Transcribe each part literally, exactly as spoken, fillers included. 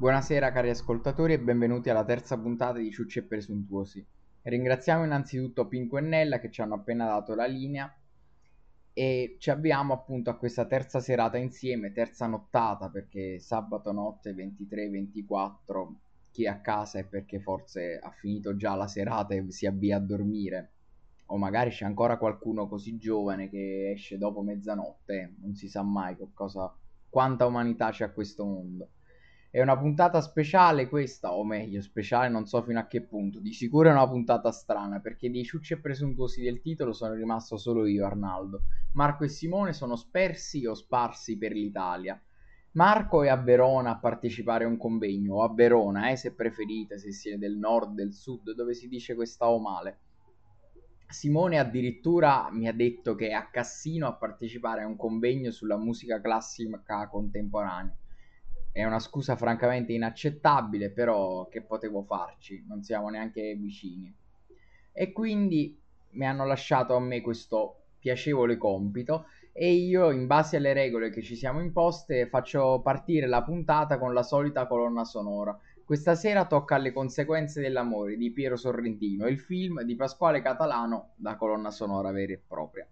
Buonasera cari ascoltatori e benvenuti alla terza puntata di Ciucci e Presuntuosi. Ringraziamo innanzitutto Pinco e Nella che ci hanno appena dato la linea e ci avviamo appunto a questa terza serata insieme, terza nottata perché sabato notte ventitré ventiquattro chi è a casa è perché forse ha finito già la serata e si avvia a dormire, o magari c'è ancora qualcuno così giovane che esce dopo mezzanotte, non si sa mai che cosa, quanta umanità c'è a questo mondo. È una puntata speciale questa, o meglio, speciale non so fino a che punto. Di sicuro è una puntata strana, perché dei ciucci e presuntuosi del titolo sono rimasto solo io, Arnaldo. Marco e Simone sono spersi o sparsi per l'Italia. Marco è a Verona a partecipare a un convegno, o a Verona, eh, se preferite, se siete del nord, del sud, dove si dice questa o male. Simone addirittura mi ha detto che è a Cassino a partecipare a un convegno sulla musica classica contemporanea. È una scusa francamente inaccettabile, però che potevo farci? Non siamo neanche vicini. E quindi mi hanno lasciato a me questo piacevole compito e io, in base alle regole che ci siamo imposte, faccio partire la puntata con la solita colonna sonora. Questa sera tocca alle conseguenze dell'amore di Piero Sorrentino, il film di Pasquale Catalano, la colonna sonora vera e propria.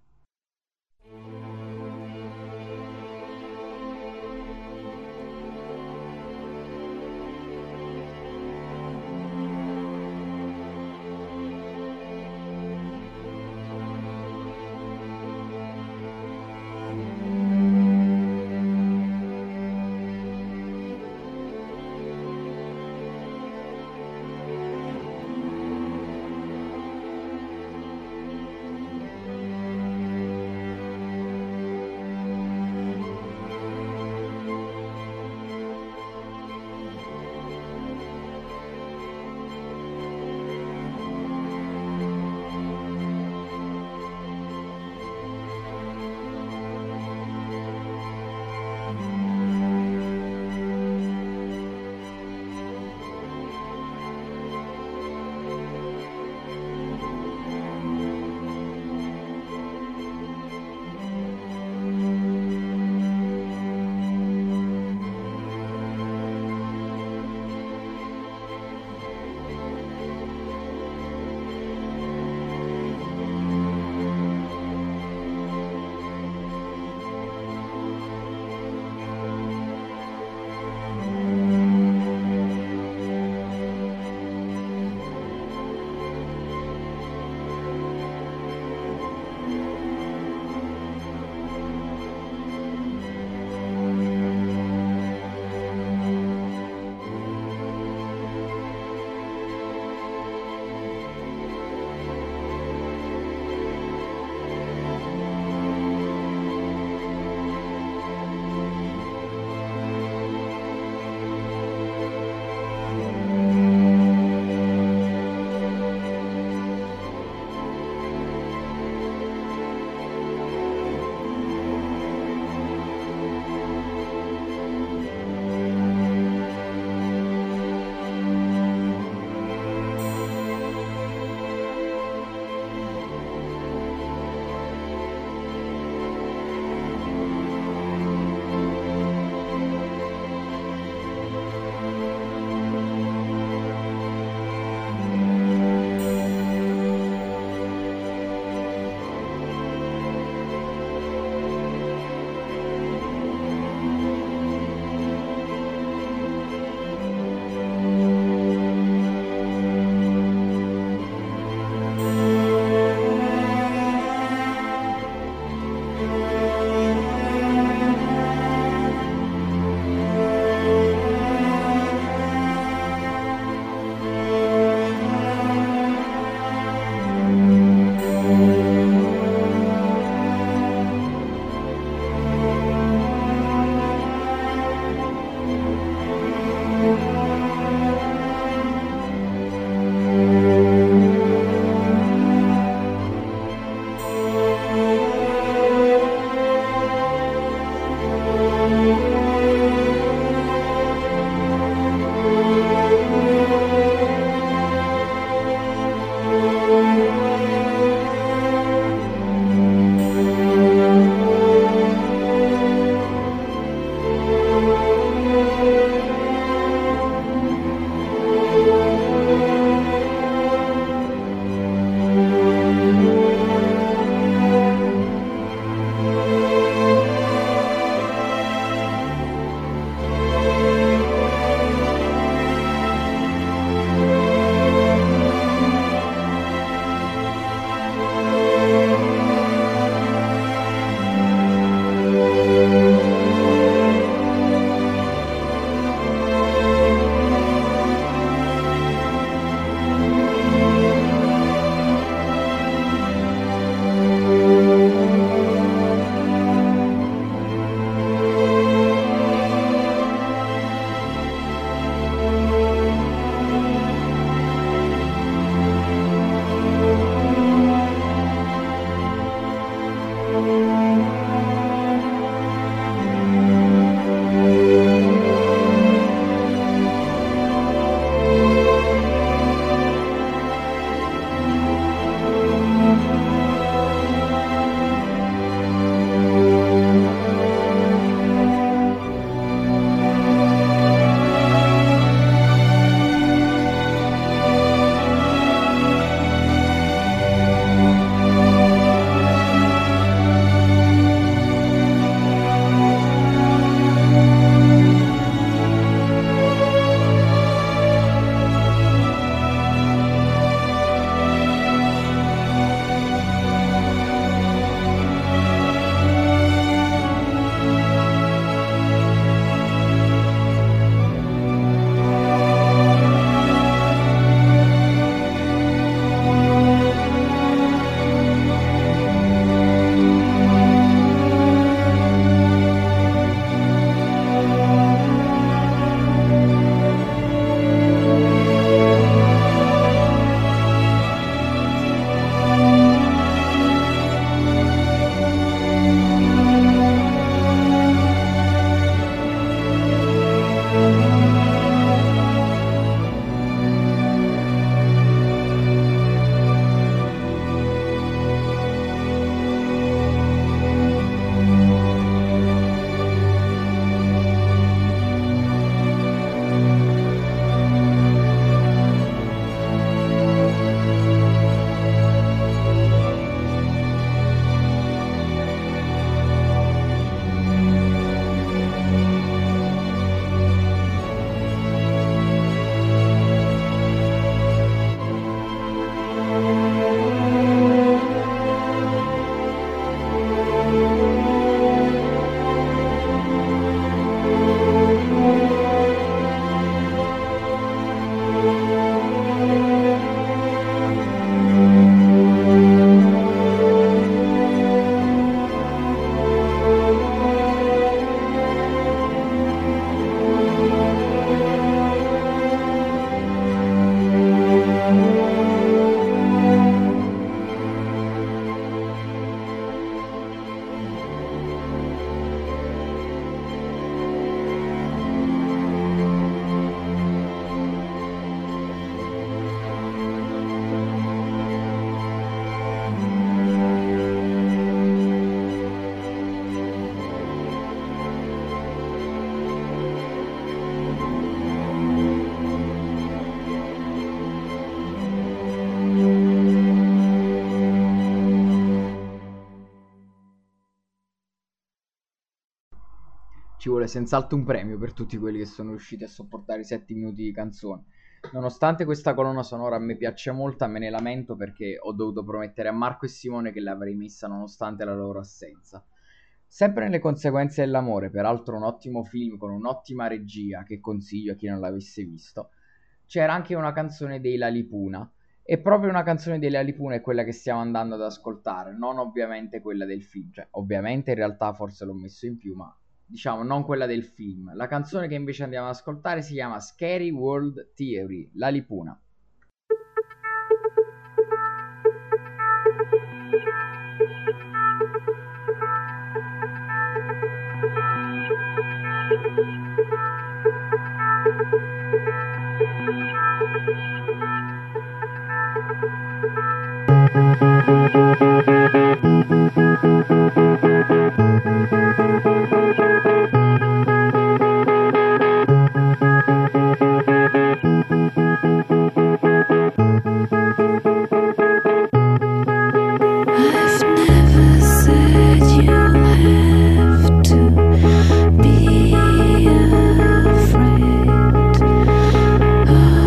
ci vuole senz'altro un premio per tutti quelli che sono riusciti a sopportare i sette minuti di canzone. Nonostante questa colonna sonora a me piaccia molto, me ne lamento perché ho dovuto promettere a Marco e Simone che l'avrei messa nonostante la loro assenza. Sempre nelle conseguenze dell'amore, peraltro un ottimo film con un'ottima regia che consiglio a chi non l'avesse visto, c'era anche una canzone dei Lalipuna. E proprio una canzone dei Lalipuna è quella che stiamo andando ad ascoltare, non ovviamente quella del film, cioè ovviamente in realtà forse l'ho messo in più, ma diciamo non quella del film. La canzone che invece andiamo ad ascoltare si chiama Scary World Theory, Lalipuna.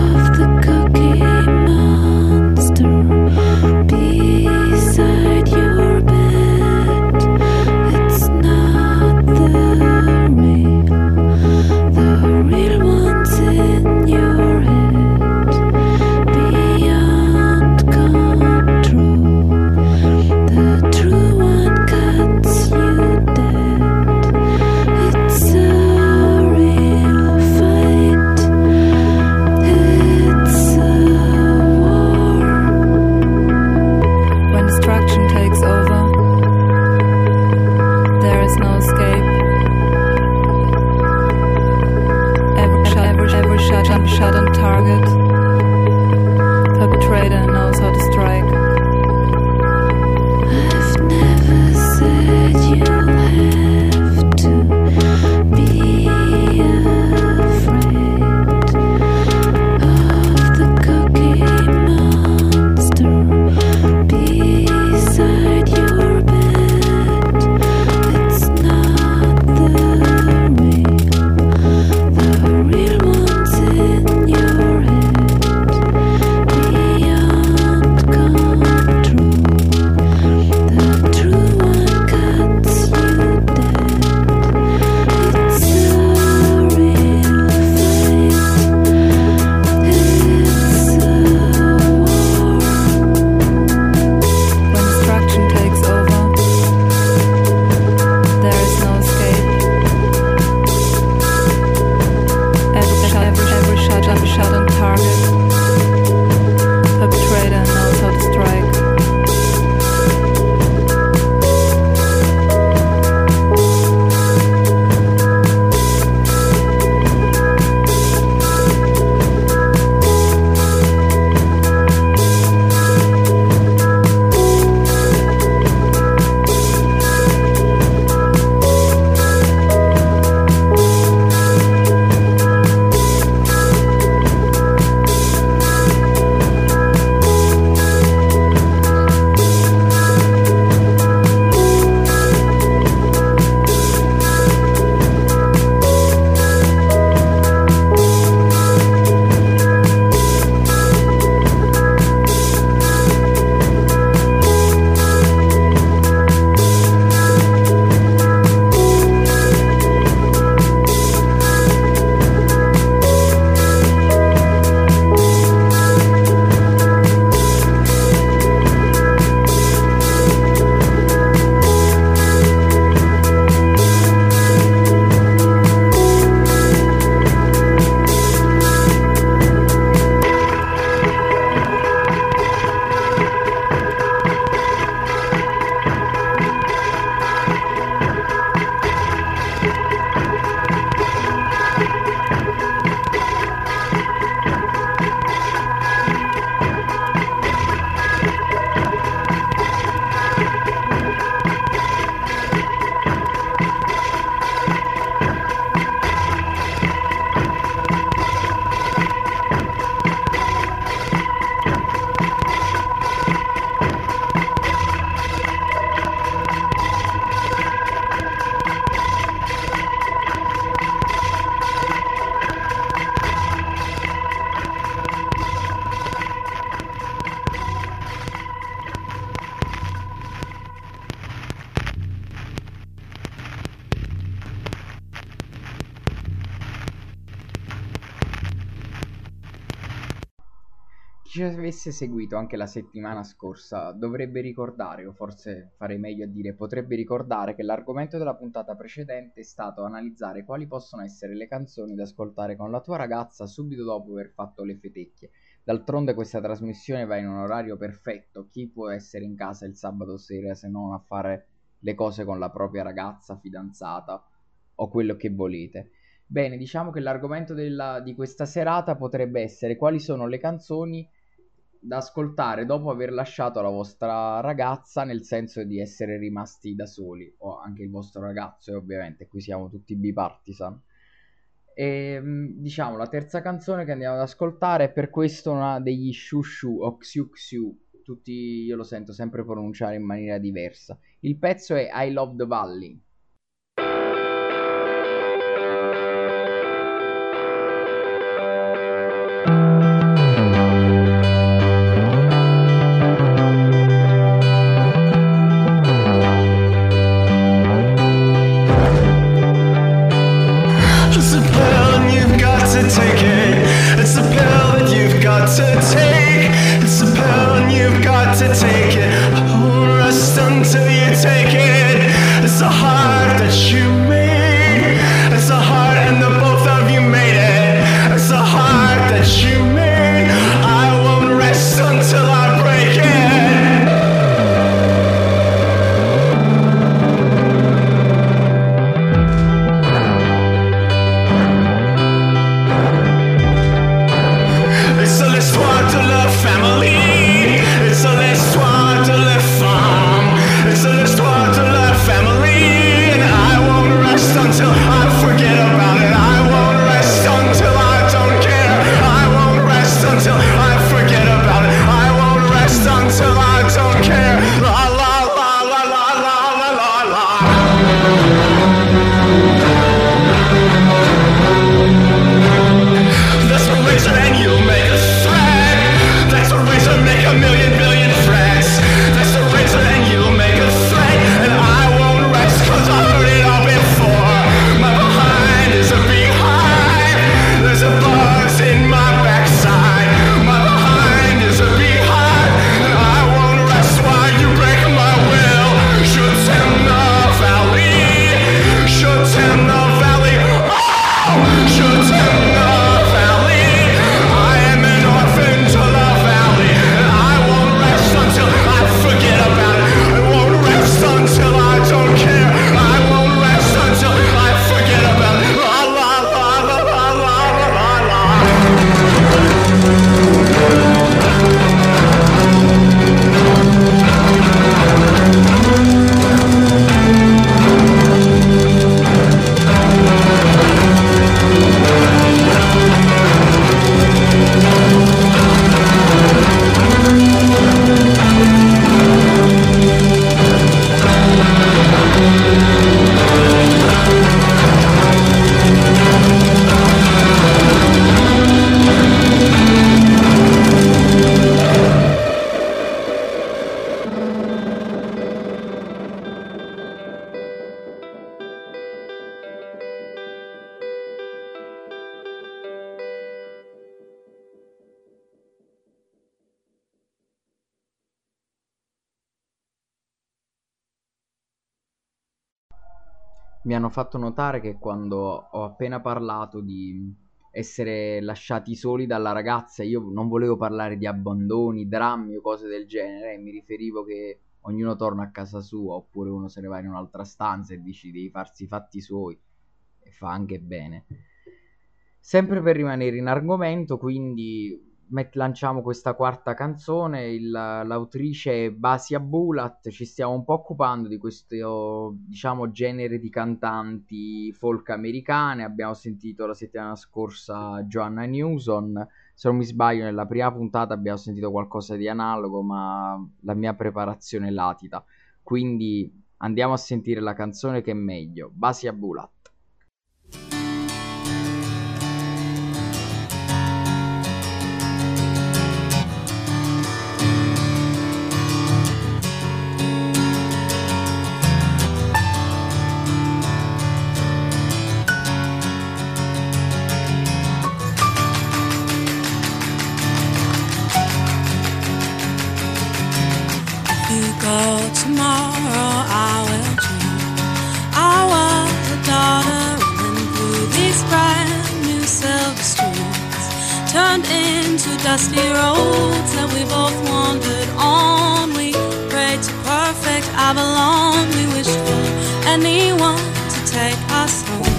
Beside you ci avesse seguito anche la settimana scorsa dovrebbe ricordare, o forse farei meglio a dire potrebbe ricordare, che l'argomento della puntata precedente è stato analizzare quali possono essere le canzoni da ascoltare con la tua ragazza subito dopo aver fatto le fetecchie. D'altronde questa trasmissione va in un orario perfetto, chi può essere in casa il sabato sera se non a fare le cose con la propria ragazza, fidanzata o quello che volete. Bene, diciamo che l'argomento della, di questa serata potrebbe essere quali sono le canzoni da ascoltare dopo aver lasciato la vostra ragazza, nel senso di essere rimasti da soli, o anche il vostro ragazzo, e ovviamente qui siamo tutti bipartisan. E diciamo la terza canzone che andiamo ad ascoltare è per questo una degli Shu Shu o Xiu Xiu, tutti io lo sento sempre pronunciare in maniera diversa. Il pezzo è I Love the Valley. Mi hanno fatto notare che quando ho appena parlato di essere lasciati soli dalla ragazza, io non volevo parlare di abbandoni, drammi o cose del genere, mi riferivo che ognuno torna a casa sua, oppure uno se ne va in un'altra stanza e decide di farsi i fatti suoi, e fa anche bene. Sempre per rimanere in argomento, quindi met- lanciamo questa quarta canzone, il- l'autrice è Basia Bulat, ci stiamo un po' occupando di questo, diciamo, genere di cantanti folk americane. Abbiamo sentito la settimana scorsa Joanna Newsom, se non mi sbaglio nella prima puntata abbiamo sentito qualcosa di analogo, ma la mia preparazione latita, quindi andiamo a sentire la canzone che è meglio, Basia Bulat. turned into dusty roads that we both wandered on. We prayed to perfect Avalon. We wished for anyone to take us home.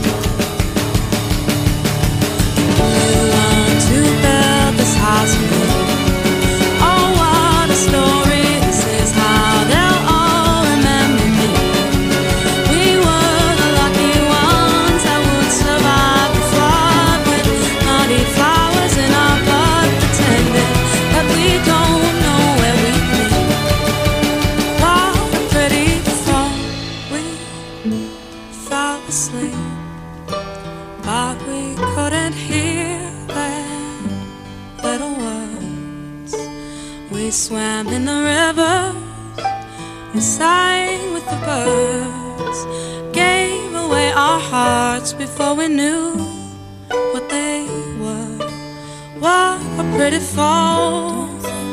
We learned to build this house of gold. Oh, what a story. This is how they'll all remember me. We were the lucky ones that would survive the flood with naughty flowers in our blood, pretending that we don't know where we've been. While we're pretty before we fell asleep, but we couldn't hear their little words. We swam in the rivers, we sang with the birds, gave away our hearts before we knew what they were. What a pretty fall.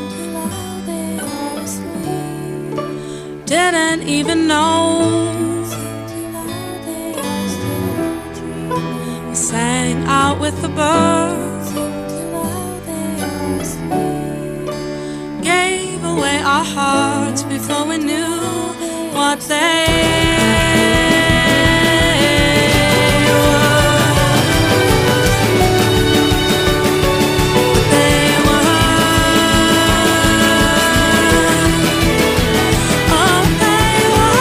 Didn't even know. We sang out with the birds, gave away our hearts before we knew what they were. What they were. Oh, they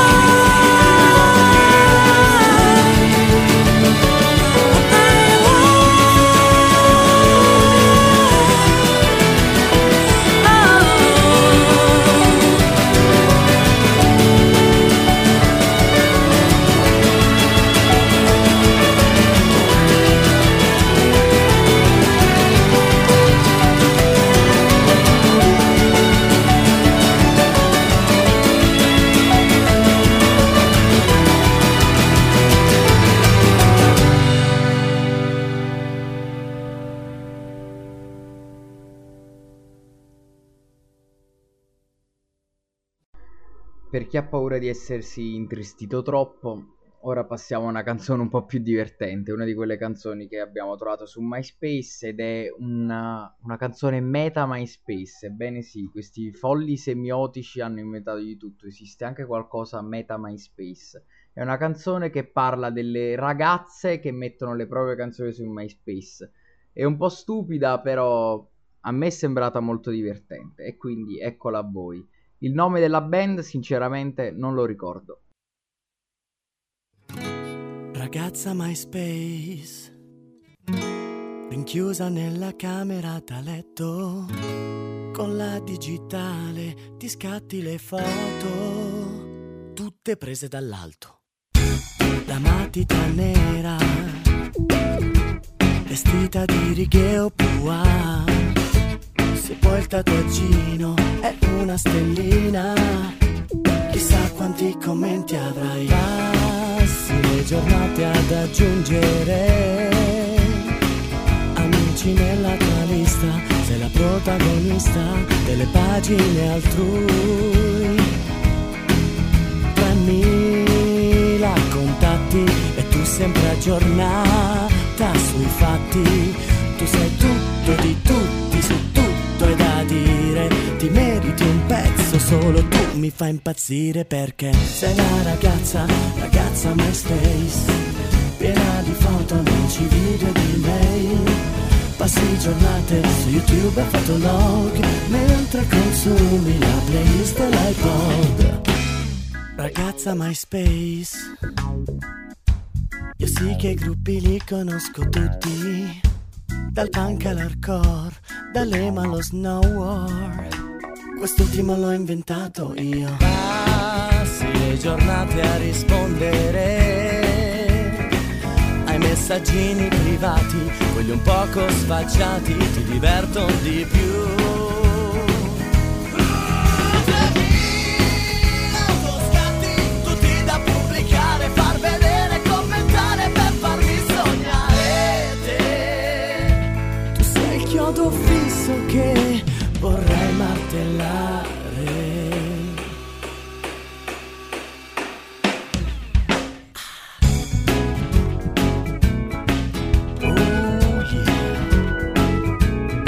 were. What they Per chi ha paura di essersi intristito troppo, ora passiamo a una canzone un po' più divertente, una di quelle canzoni che abbiamo trovato su MySpace ed è una, una canzone meta MySpace. Ebbene sì, questi folli semiotici hanno inventato di tutto, esiste anche qualcosa meta MySpace. È una canzone che parla delle ragazze che mettono le proprie canzoni su MySpace. È un po' stupida, però a me è sembrata molto divertente e quindi eccola a voi. Il nome della band sinceramente non lo ricordo. Ragazza MySpace, rinchiusa nella camera da letto, con la digitale ti scatti le foto, tutte prese dall'alto. La matita nera, vestita di righe o pua, se poi il tatuaggino è una stellina, chissà quanti commenti avrai. Passi le giornate ad aggiungere amici nella tua lista, sei la protagonista delle pagine altrui. Tremila contatti e tu sempre aggiornata sui fatti. Tu sei tutto di tutti, su tutto hai da dire, ti meriti un pezzo, solo tu mi fai impazzire perché sei una ragazza, ragazza MySpace, piena di foto, amici, video di mail, passi giornate su YouTube e fotolog, mentre consumi la playlist dell'iPod. Ragazza MySpace, io sì che i gruppi li conosco tutti, dal punk all'hardcore, dall'emo allo snowboard, quest'ultimo l'ho inventato io. Passi le giornate a rispondere ai messaggini privati, quelli un poco sfacciati ti divertono di più. Autoscatti, tutti da pubblicare, far vedere, commentare per farmi sognare te. Tu sei il chiodo fisso che vorrei martellare. Oh yeah.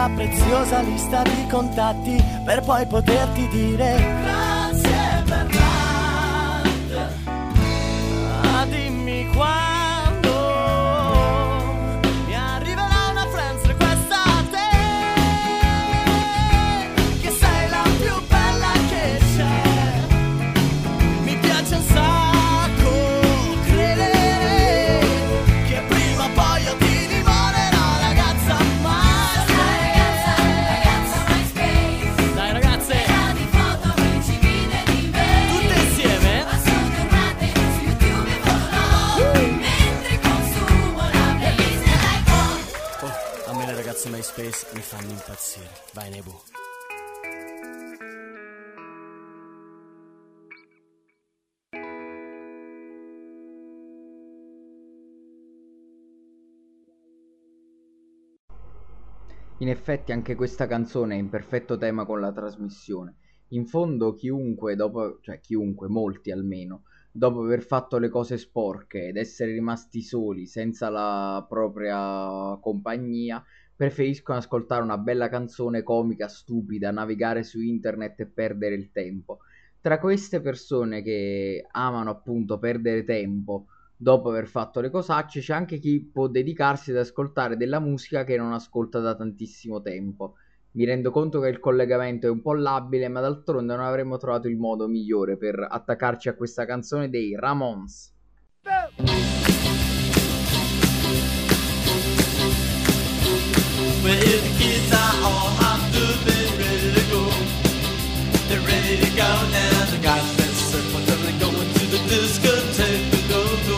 quella preziosa lista di contatti per poi poterti dire grazie per l'arte. Ah, dimmi quando mi arriverà una friends request a te, che sei la più bella che c'è. Mi piace un sacco credere che prima o poi io ti dimorerò, ragazza. Ma Dai ragazza, ragazza MySpace, dai ragazze, piena di foto, amici, video di me. tutte insieme. Passo giornate su YouTube e Fotolog, mentre consumo la playlist dell'iPhone. Oh, a me le ragazze MySpace mi fanno impazzire. Vai Nebu. In effetti anche questa canzone è in perfetto tema con la trasmissione. In fondo chiunque, dopo, cioè chiunque, molti almeno, dopo aver fatto le cose sporche ed essere rimasti soli, senza la propria compagnia, preferiscono ascoltare una bella canzone comica, stupida, navigare su internet e perdere il tempo. Tra queste persone che amano appunto perdere tempo dopo aver fatto le cosacce, c'è anche chi può dedicarsi ad ascoltare della musica che non ascolta da tantissimo tempo. Mi rendo conto che il collegamento è un po' labile, ma d'altronde non avremmo trovato il modo migliore per attaccarci a questa canzone dei Ramones. Well, if the kids are all hopped up and ready to go, they're ready to go now. They got that circle, they're going to the discotheque to go go.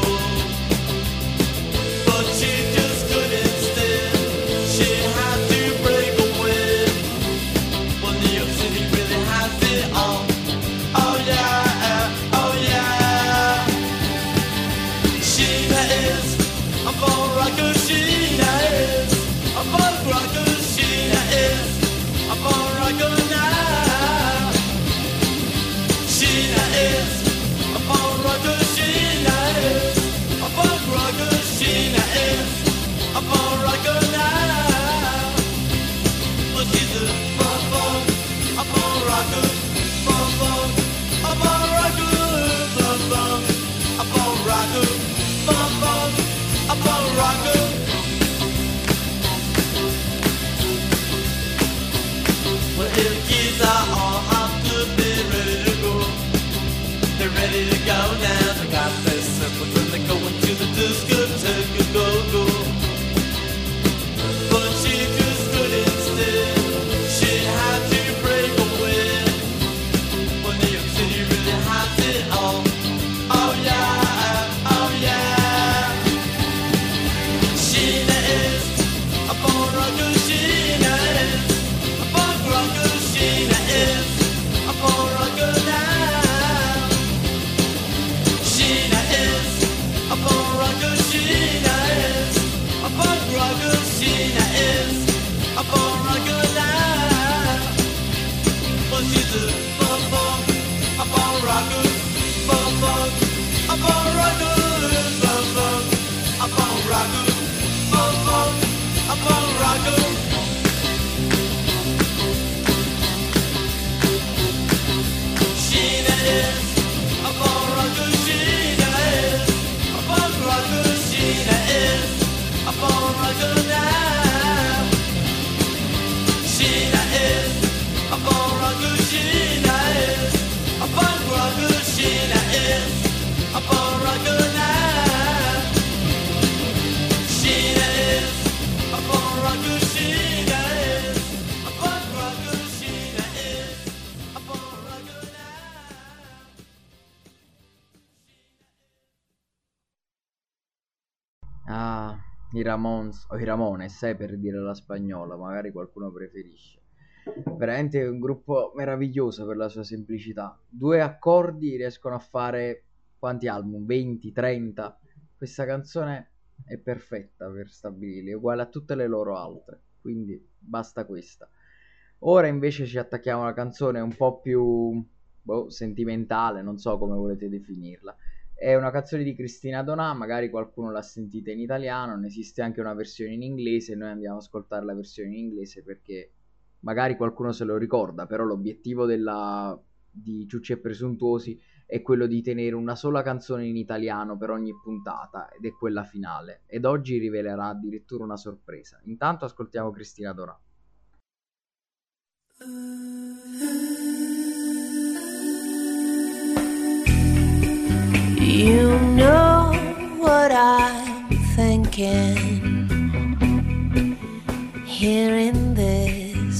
But she just couldn't stand. She had to break away. Well, New York City really has it all. Oh yeah, oh yeah. Sheena is a ball rocker. Sheena is a ball rocker. Sheena is a ball rocker now. Sheena is a ball rocker. Sheena is a ball rocker. Sheena is a ball rocker now. Well, she's a ball ball, a ball rocker, ball ball, a ball rocker, ball ball, a ball rocker, ball ball, a ball rocker. Well, if the kids are all hopped up, they're ready to go. They're ready to go now. They got their circles and they're going to the discotheque to go go. But she just couldn't stand. She had to break away. Well, New York City really has it all. Oh yeah, oh yeah. Sheena is a ball rocker. Sheena is a ball rocker. Sheena is a ball rocker now. Sheena is a ball rocker. Sheena is a ball rocker. Sheena is a ball rocker now. Well, she's a ball ball, a ball rocker, ball ball, a ball rocker, ball ball, a ball rocker, ball ball, a ball rocker. Sheena is a ball rocker. Sheena is a ball rocker. Sheena is a ball rocker now. Sheena is a ball rocker. Sheena is a ball rocker. Sheena is a ball rocker now. Sheena is a ball rocker. Sheena is a ball rocker. Sheena is a ball rocker now. Ah, i Ramones, o i Ramones, sai per dire la spagnola, magari qualcuno preferisce. Veramente un gruppo meraviglioso per la sua semplicità. Due accordi riescono a fare quanti album? venti, trenta? Questa canzone è perfetta per stabilirli, è uguale a tutte le loro altre, quindi basta questa. Ora invece ci attacchiamo a una canzone un po' più boh, sentimentale, non so come volete definirla. È una canzone di Cristina Donà, magari qualcuno l'ha sentita in italiano, ne esiste anche una versione in inglese e noi andiamo a ascoltare la versione in inglese perché magari qualcuno se lo ricorda, però l'obiettivo della, di Ciucci e Presuntuosi è quello di tenere una sola canzone in italiano per ogni puntata ed è quella finale ed oggi rivelerà addirittura una sorpresa. Intanto ascoltiamo Cristina Donà. You know what I'm thinking, hearing this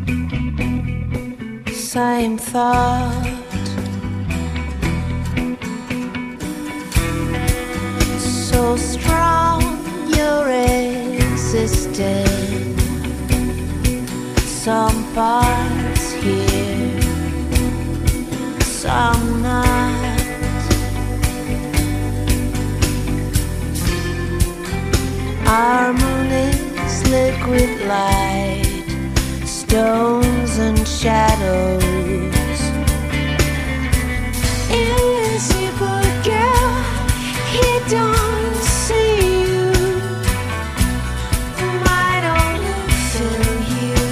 same thought. So strong you're resisting, some parts here, some not. Our moon is liquid light, stones and shadows. Invisible girl, he don't see you. Might only feel you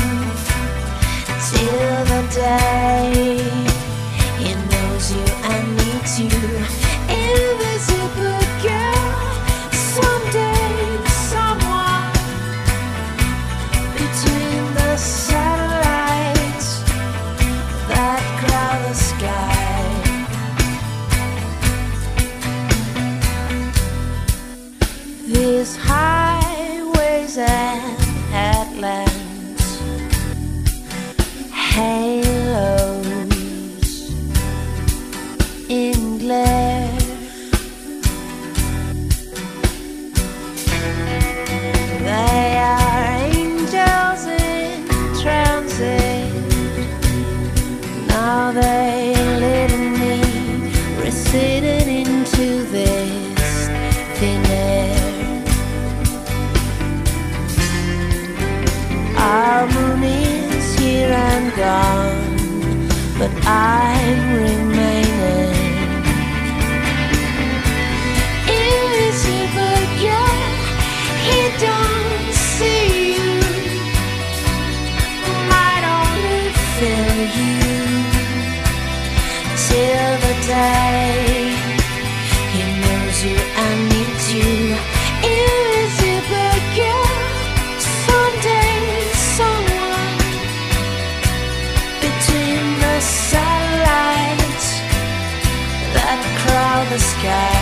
till the day he knows you and needs you. Invisible girl, someday someone between the satellites that crowd the sky. These highways and headlands, halos in glare. They are angels in transit. Now they little me receded into this thin air. Our moon is here and gone, but I'm remaining. Invisible girl, he don't see you. Might only feel you till the day he knows you and needs you. Invisible girl, someday someone between the satellites that crowd the sky.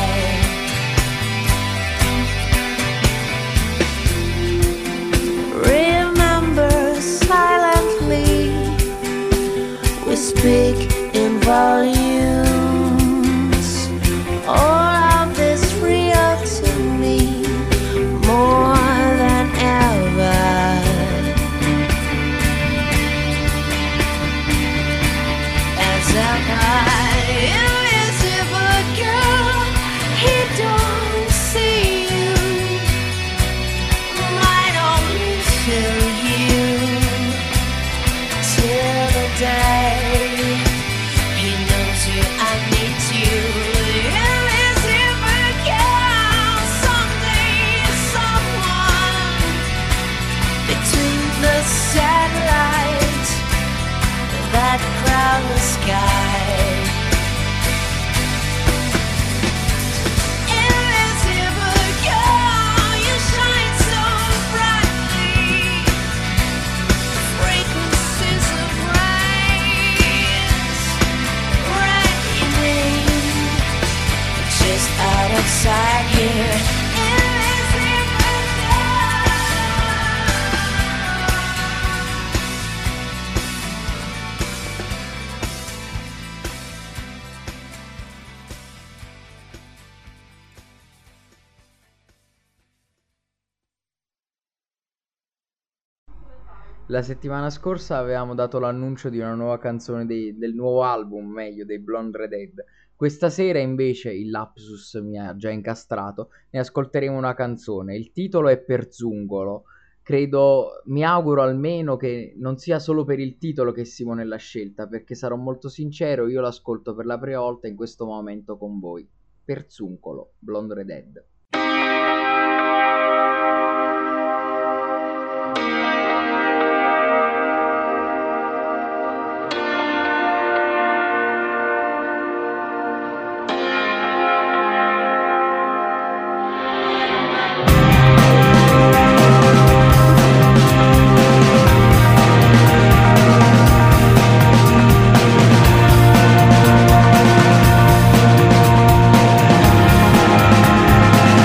Remember silently, we speak in volumes. All of this real to me, more than ever. As ever, invisible girl, he don't see you. Might only feel you till the day he knows you and needs you. Invisible girl, someday someone between the satellites that crowd the sky. Invisible girl, you shine so brightly. Frequencies of rays raining just out of sight here. Invisible girl. La settimana scorsa avevamo dato l'annuncio di una nuova canzone dei- del nuovo album, meglio, dei Blonde Redhead. Questa sera invece il lapsus mi ha già incastrato, ne ascolteremo una canzone. Il titolo è Perzungolo. Credo, mi auguro almeno che non sia solo per il titolo che Simone l'ha scelta, perché sarò molto sincero, io l'ascolto per la prima volta in questo momento con voi. Perzuncolo, Blonde Redhead. Thank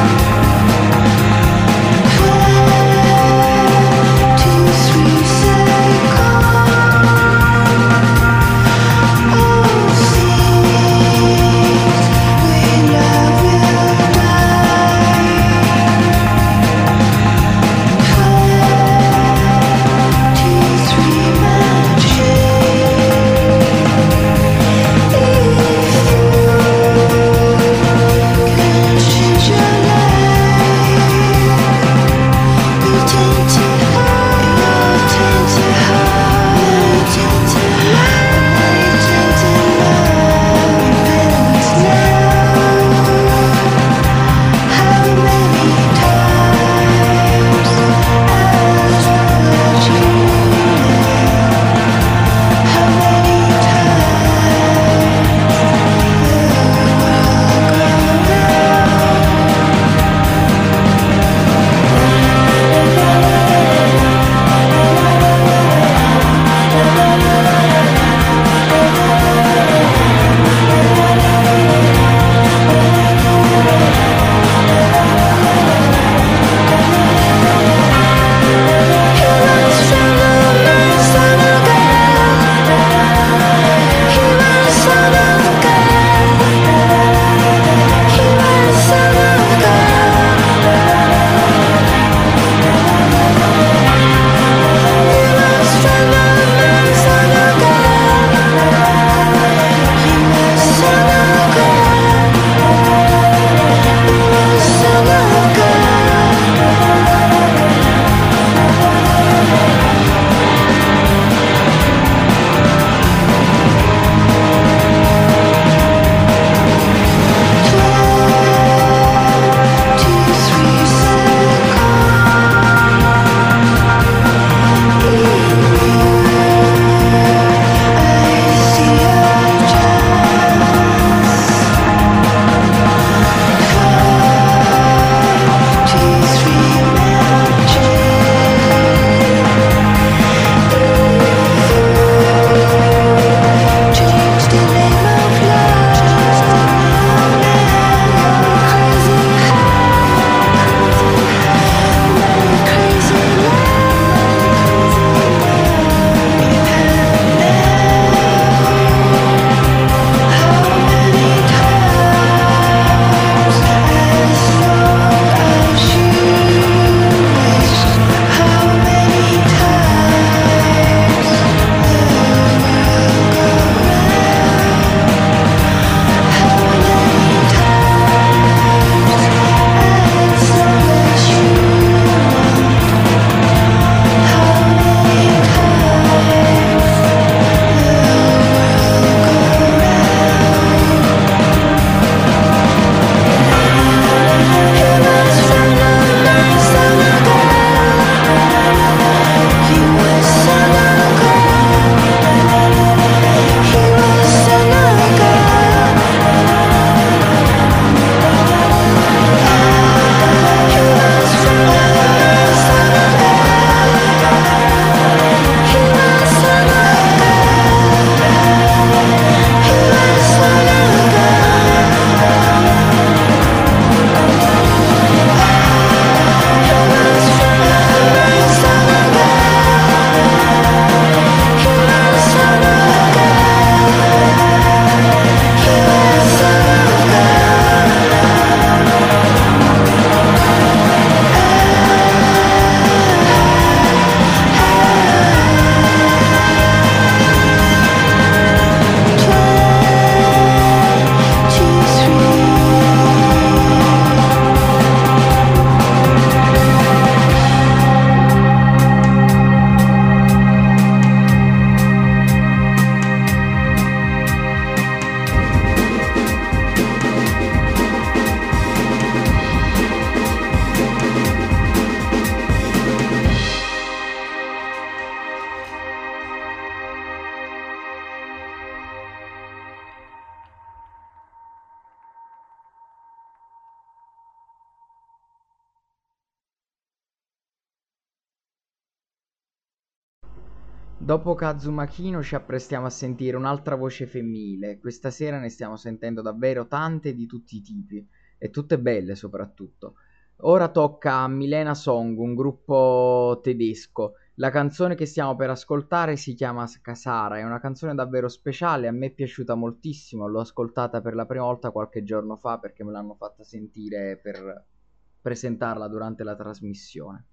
Dopo Kazuma Kino ci apprestiamo a sentire un'altra voce femminile. Questa sera ne stiamo sentendo davvero tante di tutti i tipi e tutte belle soprattutto. Ora tocca a Milena Song, un gruppo tedesco. La canzone che stiamo per ascoltare si chiama Kasara, è una canzone davvero speciale, a me è piaciuta moltissimo, l'ho ascoltata per la prima volta qualche giorno fa perché me l'hanno fatta sentire per presentarla durante la trasmissione.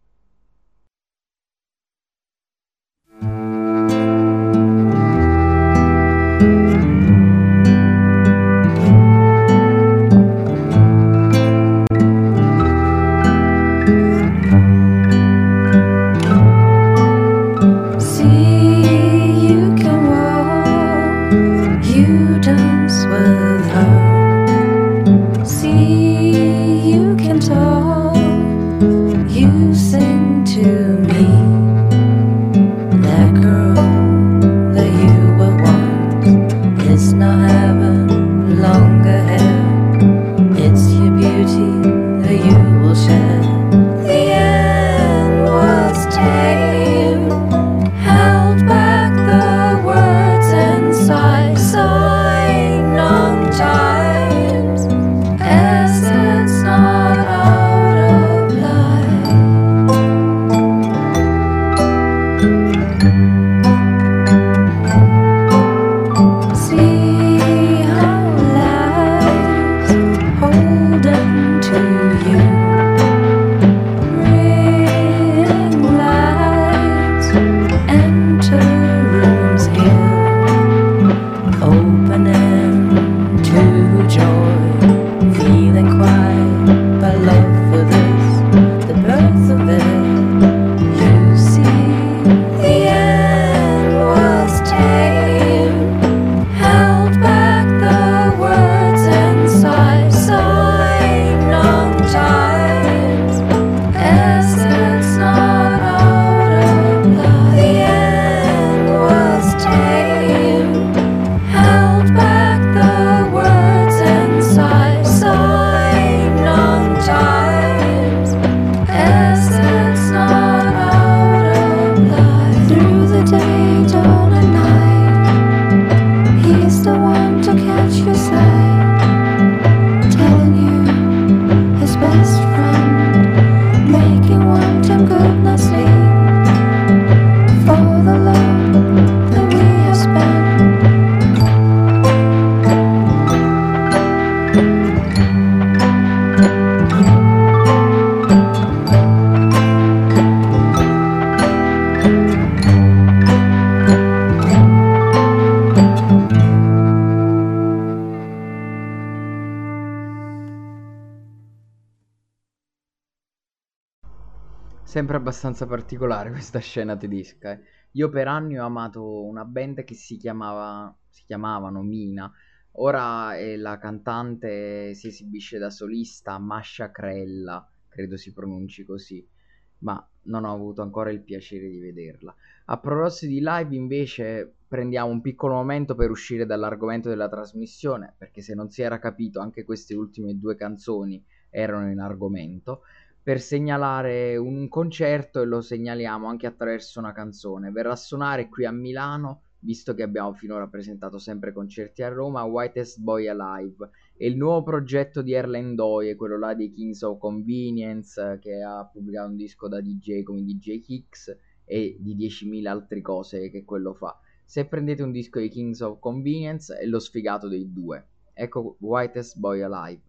Sempre abbastanza particolare questa scena tedesca, eh. Io per anni ho amato una band che si chiamava, si chiamavano Mina. Ora è la cantante, si esibisce da solista, Masha Krella, credo si pronunci così, ma non ho avuto ancora il piacere di vederla. A proposito di live invece prendiamo un piccolo momento per uscire dall'argomento della trasmissione, perché se non si era capito anche queste ultime due canzoni erano in argomento, per segnalare un concerto, e lo segnaliamo anche attraverso una canzone. Verrà a suonare qui a Milano, visto che abbiamo finora presentato sempre concerti a Roma, Whitest Boy Alive. È il nuovo progetto di Erlen Doye, quello là dei Kings of Convenience, che ha pubblicato un disco da D J come D J Kicks e di diecimila altre cose che quello fa. Se prendete un disco dei Kings of Convenience è lo sfigato dei due. Ecco Whitest Boy Alive.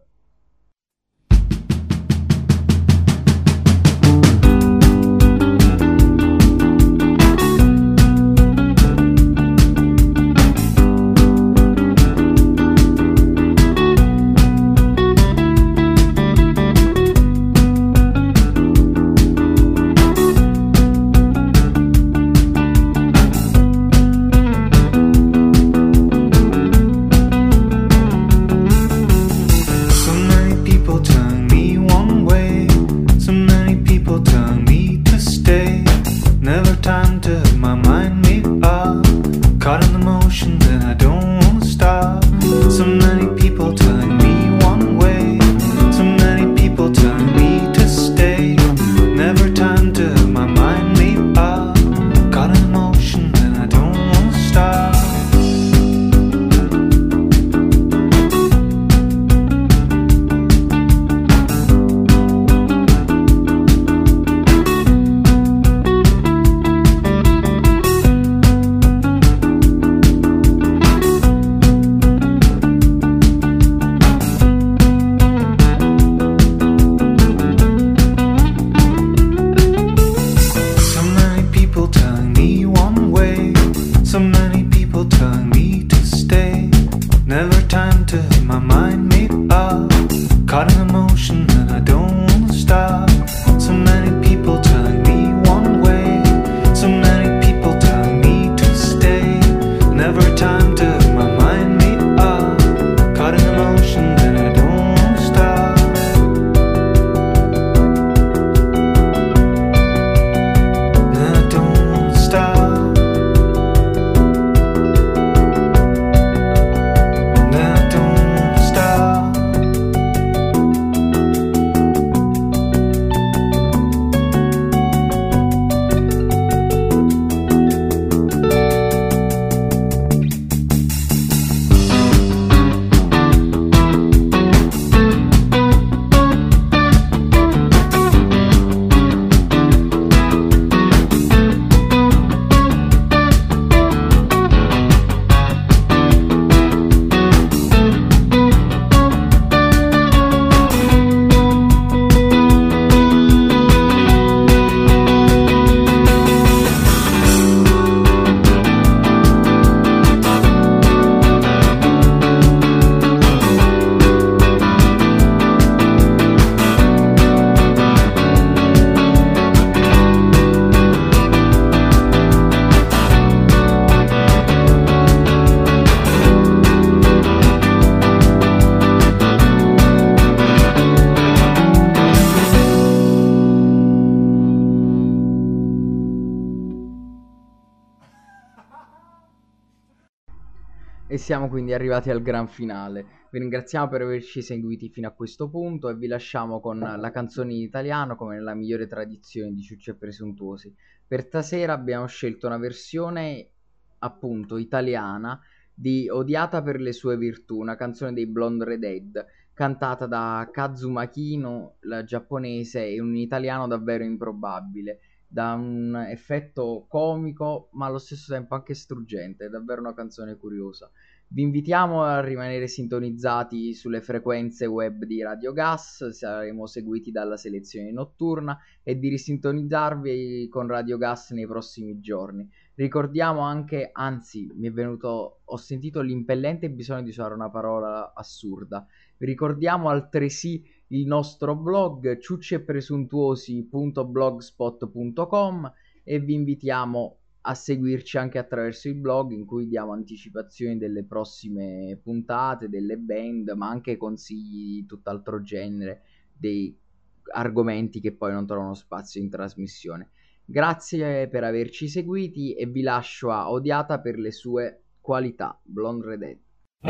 E siamo quindi arrivati al gran finale. Vi ringraziamo per averci seguiti fino a questo punto e vi lasciamo con la canzone in italiano come nella migliore tradizione di Ciucci e Presuntuosi. Per stasera abbiamo scelto una versione appunto italiana di Odiata per le sue virtù, una canzone dei Blonde Redhead, cantata da Kazuma Kino, la giapponese, e un italiano davvero improbabile, da un effetto comico ma allo stesso tempo anche struggente. È davvero una canzone curiosa. Vi invitiamo a rimanere sintonizzati sulle frequenze web di Radio Gas, saremo seguiti dalla selezione notturna, e di risintonizzarvi con Radio Gas nei prossimi giorni. Ricordiamo anche, anzi mi è venuto, ho sentito l'impellente bisogno di usare una parola assurda, vi ricordiamo altresì il nostro blog ciuccieppresuntuosi punto blogspot punto com, e vi invitiamo a seguirci anche attraverso il blog, in cui diamo anticipazioni delle prossime puntate, delle band, ma anche consigli di tutt'altro genere, dei argomenti che poi non trovano spazio in trasmissione. Grazie per averci seguiti e vi lascio a Odiata per le sue qualità, Blonde Redhead.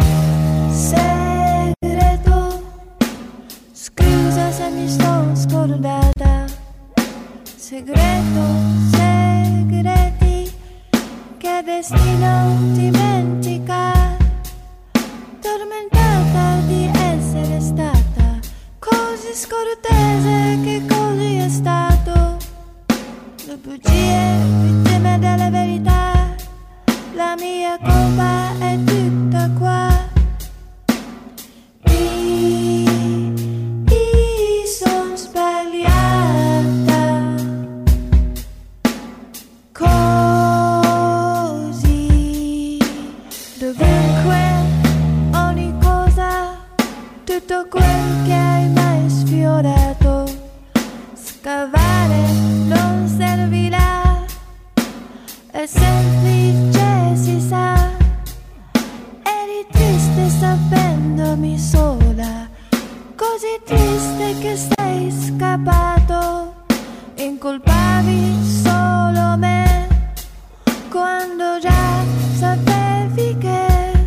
Segreto, scusa se mi sto scordata. Segreto, segreti che destino dimentica. Tormentata di essere stata così scortese, che così è stato. Le bugie, vittime delle verità, la mia colpa è tutta qua. Mi, mi son sbagliata, così, dovunque, ogni cosa, tutto quel che hai mai sfiorato. Scavare non servirà, è semplice, si sa. Eri triste sapendomi sola, così triste che sei scappato. Incolpavi solo me, quando già sapevi che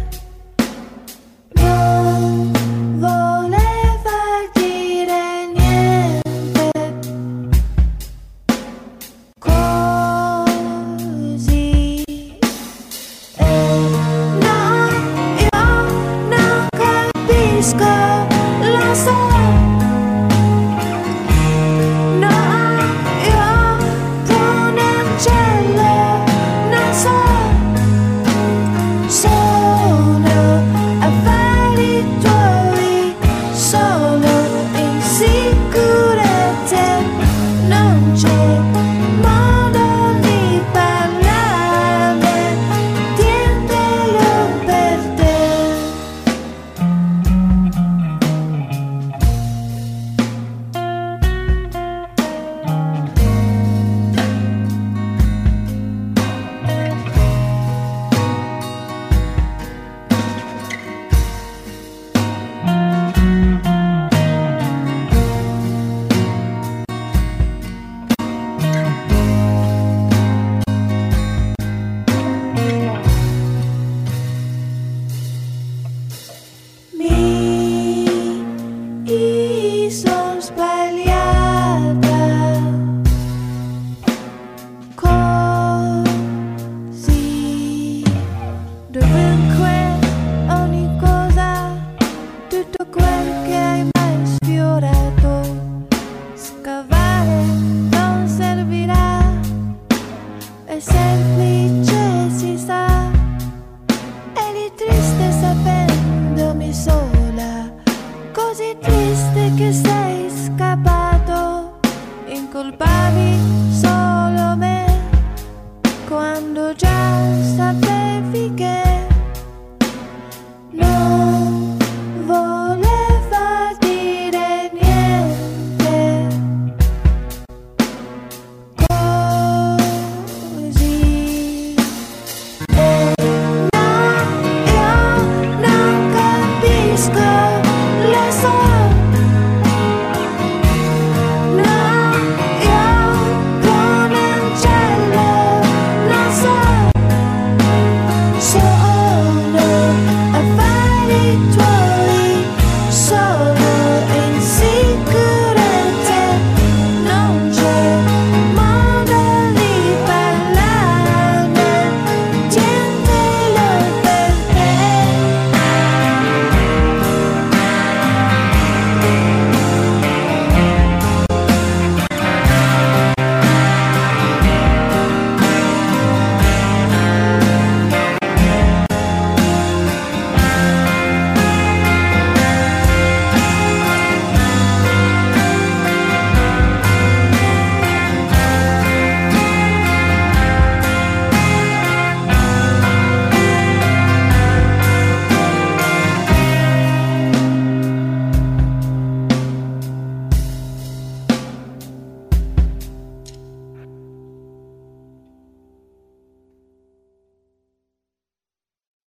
non voleva dire niente. Così, e no, io non capisco, lo so. No, io buono uccello, non so. Sono affari tuoi, solo insicurezze. Non c'è modo di parlarne, tientelo per te. Mi son sbagliata, così, dovunque, ogni cosa, tutto quel che hai mai sfiorato. Scavare non servirà, è semplice, si sa. Eri triste sapendomi sola, così triste che sei scappato. Incolpavi solo me, quando già sapevi che